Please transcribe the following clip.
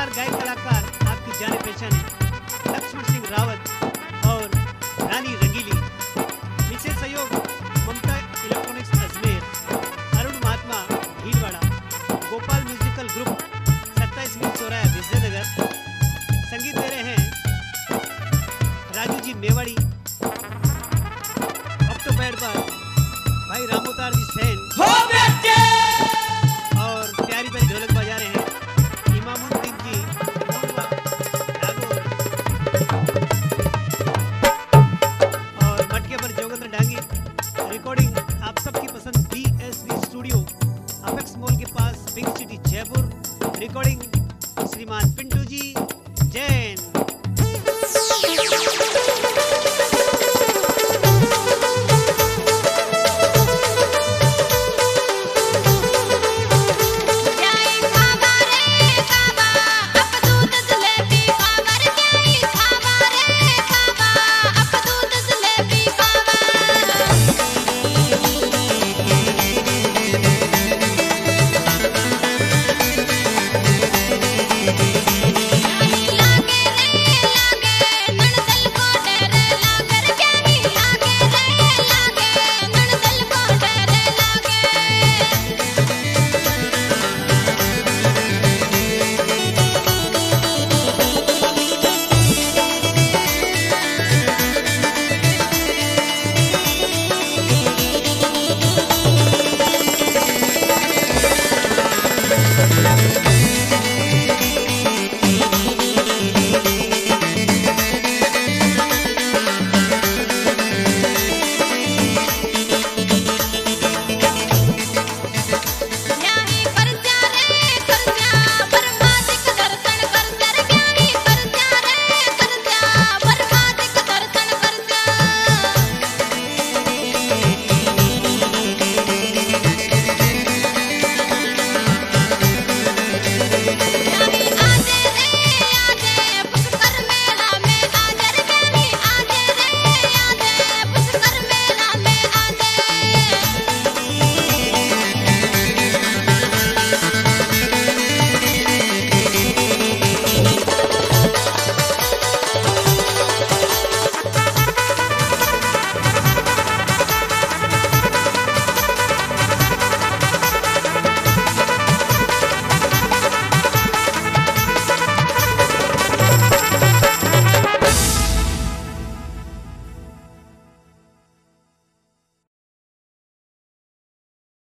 शानदार गायक कलाकार आपकी जाने पहचाने लक्ष्मण सिंह रावत और रानी रंगीली। विशेष सहयोग Mamta electronics Ajmer, Arun Mahatma Bhilwara, Gopal musical group 27 मील चौराहा विजयनगर। संगीत दे रहे हैं राजू जी मेवाड़ी। ऑक्टोपैड पर भाई रामोतार जी सैन और प्यारी प्यारी ढोलक बजा रहे हैं इमामुद्दीन जी और मटके पर जोगेंद्र डांगी। रिकॉर्डिंग आप सबकी पसंद BSB स्टूडियो अपेक्स मॉल के पास पिंक सिटी जयपुर। रिकॉर्डिंग श्रीमान पिंटू जी।